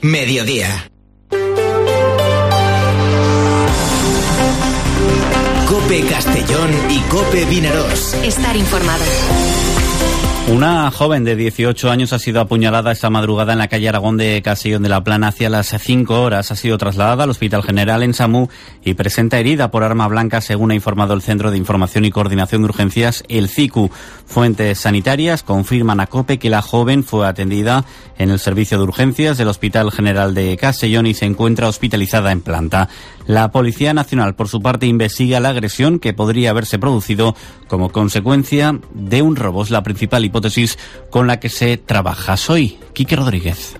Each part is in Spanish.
mediodía. COPE Castellón y COPE Vinaròs. Estar informado. Una joven de 18 años ha sido apuñalada esta madrugada en la calle Aragón de Castellón de la Plana hacia las 5 horas. Ha sido trasladada al Hospital General en Samú y presenta herida por arma blanca, según ha informado el Centro de Información y Coordinación de Urgencias, el CICU. Fuentes sanitarias confirman a COPE que la joven fue atendida en el servicio de urgencias del Hospital General de Castellón y se encuentra hospitalizada en planta. La Policía Nacional, por su parte, investiga la agresión que podría haberse producido como consecuencia de un robo. Es la principal hipótesis con la que se trabaja. Soy Quique Rodríguez.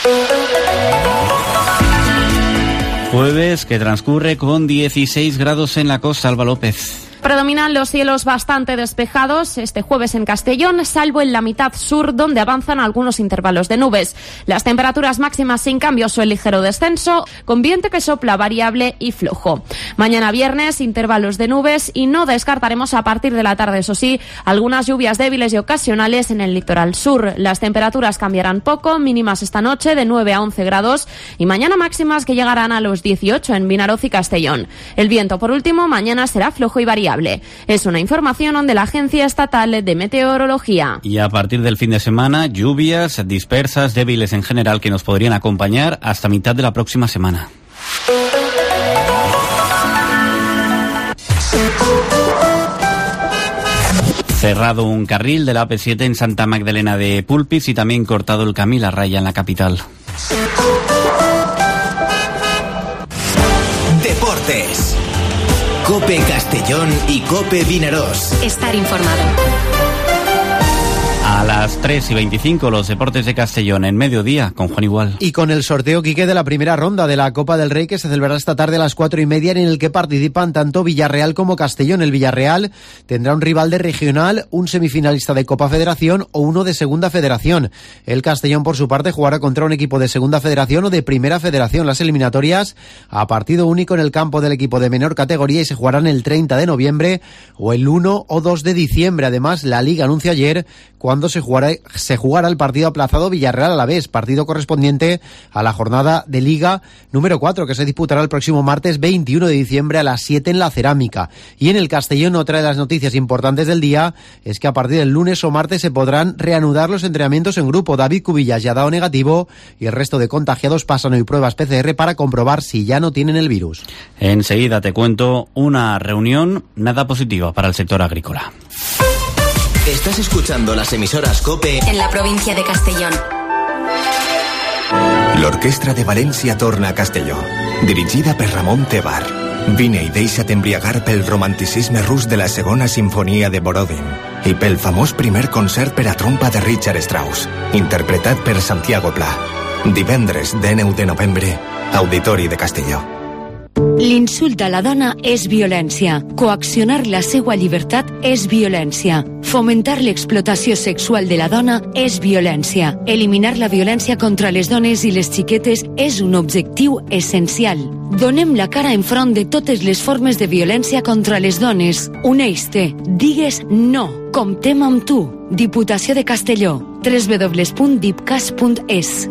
Jueves que transcurre con 16 grados en la costa. Alba López. Predominan los cielos bastante despejados este jueves en Castellón, salvo en la mitad sur, donde avanzan algunos intervalos de nubes. Las temperaturas máximas sin cambios o en ligero descenso, con viento que sopla variable y flojo. Mañana viernes, intervalos de nubes y no descartaremos a partir de la tarde, eso sí, algunas lluvias débiles y ocasionales en el litoral sur. Las temperaturas cambiarán poco, mínimas esta noche de 9 a 11 grados y mañana máximas que llegarán a los 18 en Vinaròs y Castellón. El viento, por último, mañana será flojo y variable. Es una información de la Agencia Estatal de Meteorología. Y a partir del fin de semana, lluvias dispersas, débiles en general, que nos podrían acompañar hasta mitad de la próxima semana. Cerrado un carril de la AP7 en Santa Magdalena de Pulpis y también cortado el Camí la Raya en la capital. Deportes. COPE Castellón y COPE Vinaròs. Estar informado. A las 3:25 los deportes de Castellón en mediodía con Juan Igual. Y con el sorteo, Quique, de la primera ronda de la Copa del Rey que se celebrará esta tarde a las 4:30, en el que participan tanto Villarreal como Castellón. El Villarreal tendrá un rival de regional, un semifinalista de Copa Federación o uno de Segunda Federación. El Castellón, por su parte, jugará contra un equipo de Segunda Federación o de Primera Federación. Las eliminatorias a partido único en el campo del equipo de menor categoría y se jugarán el 30 de noviembre o el 1 o 2 de diciembre. Además, la Liga anunció ayer cuando se jugará el partido aplazado Villarreal-Alavés, partido correspondiente a la jornada de Liga número 4, que se disputará el próximo martes 21 de diciembre a las 7 en la Cerámica. Y en el Castellón, otra de las noticias importantes del día es que a partir del lunes o martes se podrán reanudar los entrenamientos en grupo. David Cubillas ya ha dado negativo y el resto de contagiados pasan hoy pruebas PCR para comprobar si ya no tienen el virus. Enseguida te cuento una reunión nada positiva para el sector agrícola. Estás escuchando las emisoras COPE en la provincia de Castellón. L'Orquestra de València torna a Castelló, dirigida per Ramon Tebar. Vine i deixa't embriagar pel romanticisme rus de la segona sinfonia de Borodin i pel famós primer concert per a trompa de Richard Strauss, interpretat per Santiago Pla. Divendres 19 de novembre, Auditori de Castelló. L'insult a la dona és violència. Coaccionar la seva llibertat és violència. Fomentar l'explotació sexual de la dona és violència. Eliminar la violència contra les dones i les xiquetes és un objectiu essencial. Donem la cara enfront de totes les formes de violència contra les dones. Uneix-te. Digues no. Comptem amb tu. Diputació de Castelló. www.dipcas.es.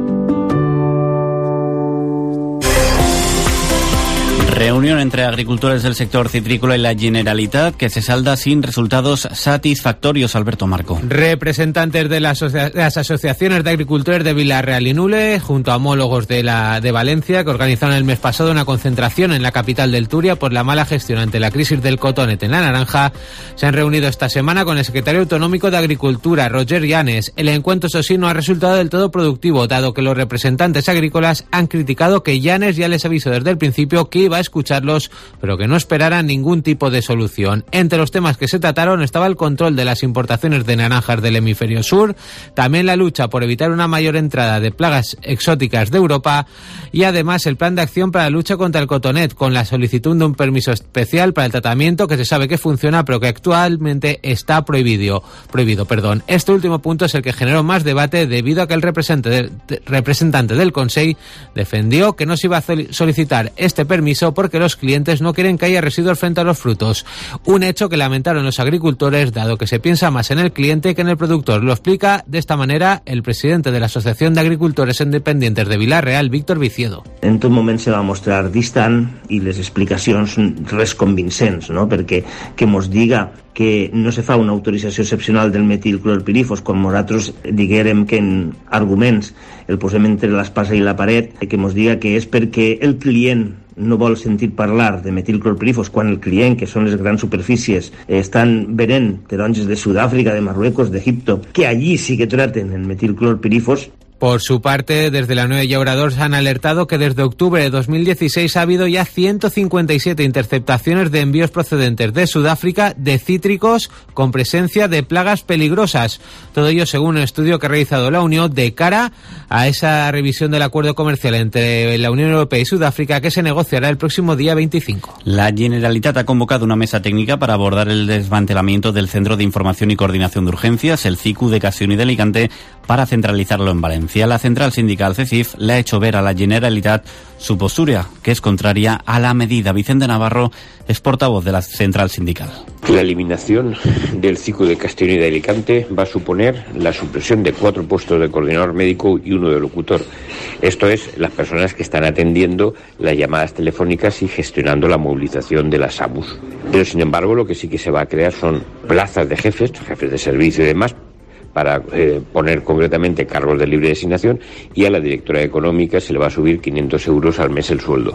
Reunión entre agricultores del sector citrícola y la Generalitat que se salda sin resultados satisfactorios. Alberto Marco. Representantes de las asociaciones de agricultores de Villarreal y Nule, junto a homólogos de Valencia, que organizaron el mes pasado una concentración en la capital del Turia por la mala gestión ante la crisis del cotonete en la naranja, se han reunido esta semana con el secretario autonómico de Agricultura, Roger Llanes. El encuentro, eso sí, no ha resultado del todo productivo, dado que los representantes agrícolas han criticado que Llanes ya les avisó desde el principio que iba a escucharlos, pero que no esperaran ningún tipo de solución. Entre los temas que se trataron estaba el control de las importaciones de naranjas del hemisferio sur, también la lucha por evitar una mayor entrada de plagas exóticas de Europa y además el plan de acción para la lucha contra el cotonet, con la solicitud de un permiso especial para el tratamiento que se sabe que funciona pero que actualmente está prohibido. Este último punto es el que generó más debate debido a que el representante del Consell defendió que no se iba a solicitar este permiso porque los clientes no quieren que haya residuos frente a los frutos. Un hecho que lamentaron los agricultores, dado que se piensa más en el cliente que en el productor. Lo explica de esta manera el presidente de la Asociación de Agricultores Independientes de Vila-real, Víctor Viciedo. En tot moment se va mostrar distant i les explicacions res convincents, no? Perquè que mos diga que no se fa una autorització excepcional del metilclorpirifos quan nosaltres diguérem que en arguments el posem entre l'espasa i la paret, que mos diga que és perquè el client no vol sentir parlar de metilclorpirifos quan el client, que són les grans superfícies, estan venent taronges de Sud-àfrica, de Marruecos, d'Egipto, que allí sí que traten el metilclorpirifos. Por su parte, desde la Unión de Llauradors han alertado que desde octubre de 2016 ha habido ya 157 interceptaciones de envíos procedentes de Sudáfrica de cítricos con presencia de plagas peligrosas. Todo ello según un estudio que ha realizado la Unión de cara a esa revisión del acuerdo comercial entre la Unión Europea y Sudáfrica que se negociará el próximo día 25. La Generalitat ha convocado una mesa técnica para abordar el desmantelamiento del Centro de Información y Coordinación de Urgencias, el CICU de Castellón y de Alicante, para centralizarlo en Valencia. La central sindical CECIF le ha hecho ver a la Generalitat su postura, que es contraria a la medida. Vicente Navarro es portavoz de la central sindical. La eliminación del CICU de Castellón y de Alicante va a suponer la supresión de 4 puestos de coordinador médico y 1 de locutor. Esto es, las personas que están atendiendo las llamadas telefónicas y gestionando la movilización de las AMUS. Pero, sin embargo, lo que sí que se va a crear son plazas de jefes de servicio y demás, para poner concretamente cargos de libre designación, y a la directora económica se le va a subir 500 euros al mes el sueldo.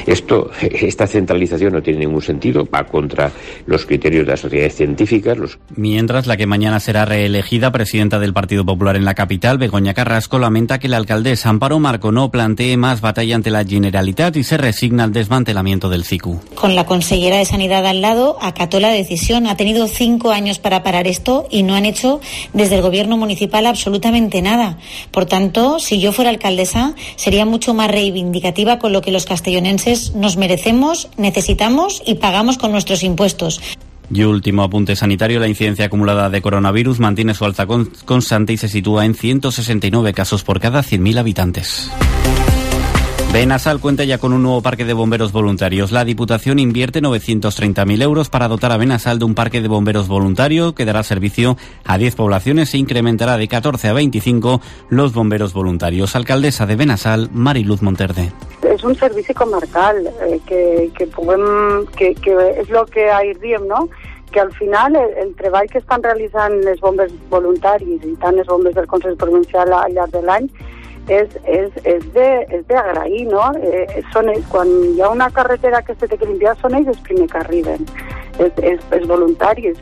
Esta centralización no tiene ningún sentido, va contra los criterios de las sociedades científicas. Mientras, la que mañana será reelegida presidenta del Partido Popular en la capital, Begoña Carrasco, lamenta que la alcaldesa Amparo Marco no plantee más batalla ante la Generalitat y se resigna al desmantelamiento del CICU. Con la consellera de Sanidad al lado, acató la decisión. Ha tenido 5 años para parar esto y no han hecho desde el gobierno municipal absolutamente nada. Por tanto, si yo fuera alcaldesa, sería mucho más reivindicativa con lo que los castellonenses nos merecemos, necesitamos y pagamos con nuestros impuestos. Y último apunte sanitario, la incidencia acumulada de coronavirus mantiene su alza constante y se sitúa en 169 casos por cada 100.000 habitantes. Benasal cuenta ya con un nuevo parque de bomberos voluntarios. La Diputación invierte 930.000 euros para dotar a Benasal de un parque de bomberos voluntario que dará servicio a 10 poblaciones e incrementará de 14 a 25 los bomberos voluntarios. Alcaldesa de Benasal, Mariluz Monterde. És un servici comarcal que és el que ahir diem, no? Que al final el treball que estan realitzant les bombers voluntaris i tant les bombers del Consell Provincial al llarg de l'any és d'agrair, no? Quan hi ha una carretera que se té que limpiar, són ells els primers que arriben, els voluntaris.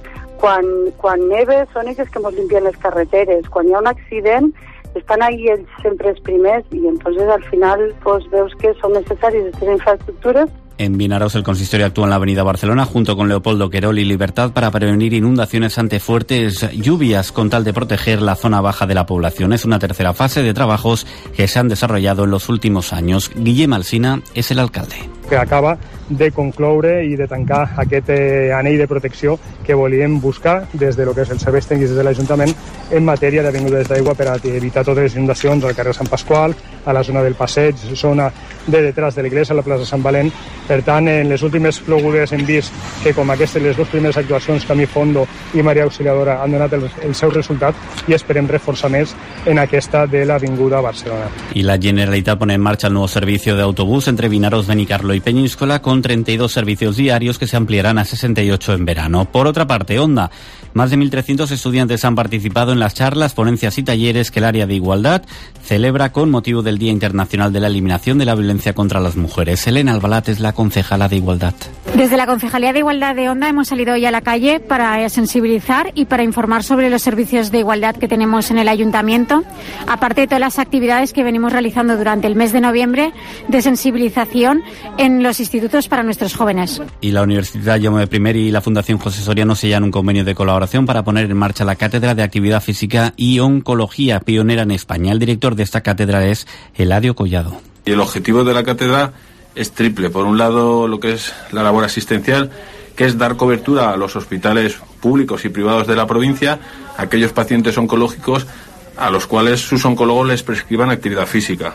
Quan neve, són ells que ens limpien les carreteres. Quan hi ha un accident, estan ahí ells sempre els primers i entonces al final pues, veus que són necessàries aquestes infraestructures. En Vinaroz, el consistorio actúa en la avenida Barcelona junto con Leopoldo Querol y Libertad para prevenir inundaciones ante fuertes lluvias con tal de proteger la zona baja de la población. Es una tercera fase de trabajos que se han desarrollado en los últimos años. Guillem Alsina es el alcalde. Que acaba de concloure i de tancar aquest anell de protecció que volíem buscar des de lo que és el serveis tècnics des de l'Ajuntament en matèria d'avingudes d'aigua per a evitar totes les inundacions al carrer Sant Pasqual, a la zona del Passeig, zona de detrás de l'església, a la plaça Sant Valent. Per tant, en les últimes plogudes hem vist que com aquestes, les dues primeres actuacions, Camí Fondo i Maria Auxiliadora, han donat el seu resultat i esperem reforçar més en aquesta de l'Avinguda Barcelona. Y la Generalitat pone en marcha el nuevo servicio de autobús entre Vinaroz, Benicarlo y Peñíscola con 32 servicios diarios que se ampliarán a 68 en verano. Por otra parte, Onda, más de 1.300 estudiantes han participado en las charlas, ponencias y talleres que el área de igualdad celebra con motivo del Día Internacional de la Eliminación de la Violencia contra las Mujeres. Elena Albalat es la concejala de Igualdad. Desde la Concejalía de Igualdad de Onda hemos salido hoy a la calle para sensibilizar y para informar sobre los servicios de igualdad que tenemos en el Ayuntamiento, aparte de todas las actividades que venimos realizando durante el mes de noviembre de sensibilización en los institutos para nuestros jóvenes. Y la Universidad Jaume I y la Fundación José Soriano sellan un convenio de colaboración para poner en marcha la Cátedra de Actividad Física y Oncología, pionera en España. El director de esta cátedra es Eladio Collado. Y el objetivo de la cátedra es triple. Por un lado, lo que es la labor asistencial, que es dar cobertura a los hospitales públicos y privados de la provincia, a aquellos pacientes oncológicos a los cuales sus oncólogos les prescriban actividad física.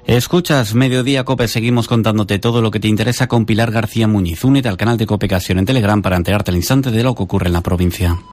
Escuchas Mediodía Cope, seguimos contándote todo lo que te interesa con Pilar García Muñiz. Únete al canal de Cope Castillón en Telegram para enterarte al instante de lo que ocurre en la provincia.